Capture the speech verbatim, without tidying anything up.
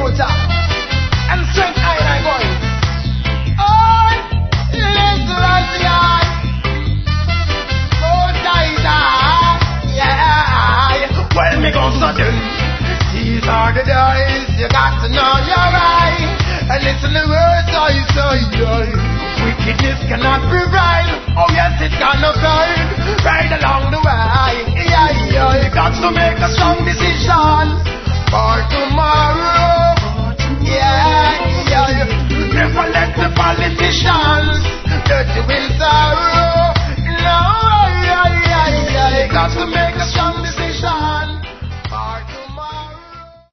soldier. And strength I and I going. Oh, Lesbian. Oh, Diana. Yeah. Well, me gon' sudden. These are the days. You got to know your right. And listen the words I say. Wickedness cannot prevail. Oh yes, it cannot fail. Right along the way. Yeah, yeah. You got to make a strong decision for tomorrow.